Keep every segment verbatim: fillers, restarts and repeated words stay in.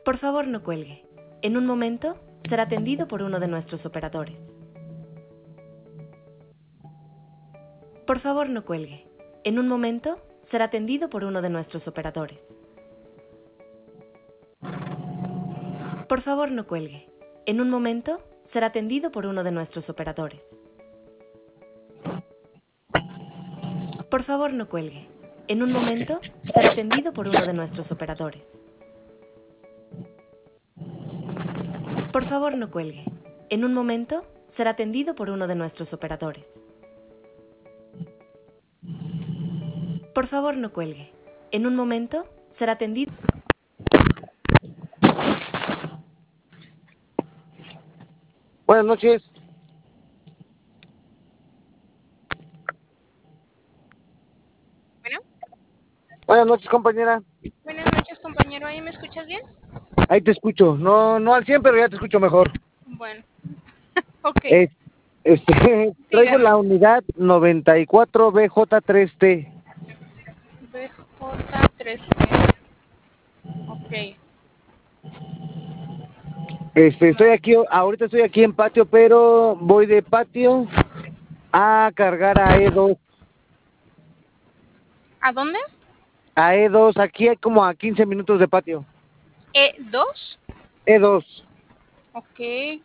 Por favor, no cuelgue. En un momento, será atendido por uno de nuestros operadores. Por favor, no cuelgue. En un momento, será atendido por uno de nuestros operadores. Por favor, no cuelgue. En un momento, será atendido por uno de nuestros operadores. Por favor, no cuelgue. En un momento, será atendido por uno de nuestros operadores. Por favor, no cuelgue. En un momento, será atendido por uno de nuestros operadores. Por favor, no cuelgue. En un momento, será atendido. Buenas noches. Bueno, Buenas noches, compañera. buenas noches, compañero. ¿Ahí me escuchas bien? Ahí te escucho. No, no al cien, pero ya te escucho mejor. Bueno, ok. Es, este, traigo Dígame. la unidad noventa y cuatro B J tres T. B J tres. Ok. Este, estoy aquí, ahorita estoy aquí en patio, pero voy de patio a cargar a E dos. ¿A dónde? A E dos, aquí hay como a quince minutos de patio. E dos. E dos. Ok.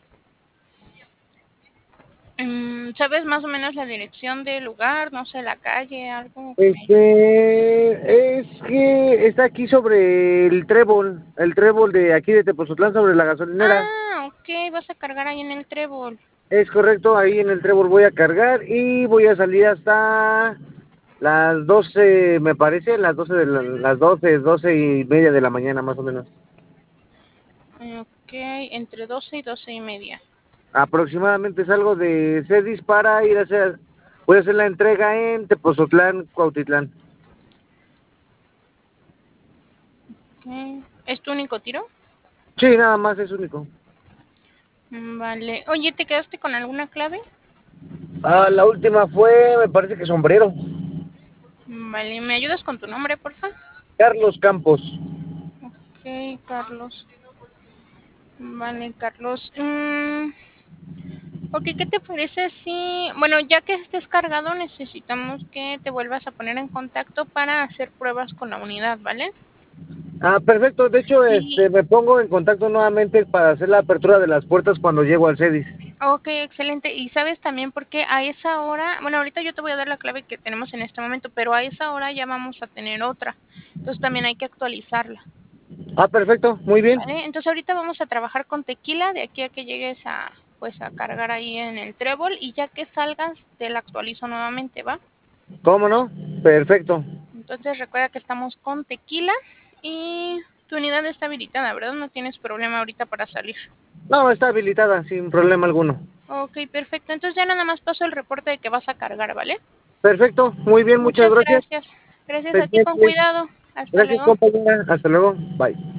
Mm, ¿sabes más o menos la dirección del lugar? No sé, la calle, algo que me... Este, es que está aquí sobre el trébol, el trébol de aquí de Tepozotlán, sobre la gasolinera. Ah, ok. Vas a cargar ahí en el trébol. Es correcto, ahí en el trébol voy a cargar y voy a salir hasta las doce, me parece, las doce de la- las doce, doce y media de la mañana más o menos. Ok, entre doce y doce y media. Aproximadamente salgo de Cedis para ir a hacer, voy a hacer la entrega en Tepozotlán, Cuautitlán. Ok. ¿Es tu único tiro? Sí, nada más es único. Mm, Vale. Oye, ¿te quedaste con alguna clave? Ah, la última fue, me parece que sombrero. Mm, Vale. ¿Me ayudas con tu nombre, porfa? Carlos Campos. Ok, Carlos. Vale, Carlos. Mm, ok, ¿qué te parece si... Bueno, ya que estés cargado, necesitamos que te vuelvas a poner en contacto para hacer pruebas con la unidad, ¿vale? Ah, perfecto. De hecho, Y... este, me pongo en contacto nuevamente para hacer la apertura de las puertas cuando llego al Cedis. Ok, excelente. Y sabes también porque a esa hora... Bueno, ahorita yo te voy a dar la clave que tenemos en este momento, pero a esa hora ya vamos a tener otra. Entonces también hay que actualizarla. Ah, perfecto. Muy bien. Vale, entonces ahorita vamos a trabajar con tequila de aquí a que llegues a pues a cargar ahí en el trébol y ya que salgas te la actualizo nuevamente, ¿va? ¿Cómo no? Perfecto. Entonces recuerda que estamos con tequila y tu unidad está habilitada, ¿verdad? No tienes problema ahorita para salir. No, está habilitada sin problema alguno. Ok, perfecto. Entonces ya nada más paso el reporte de que vas a cargar, ¿vale? Perfecto. Muy bien. Muchas Muchas gracias. gracias. Gracias a ti, con Pendiente. cuidado. Hasta Gracias, luego. compañera. Hasta luego. Bye.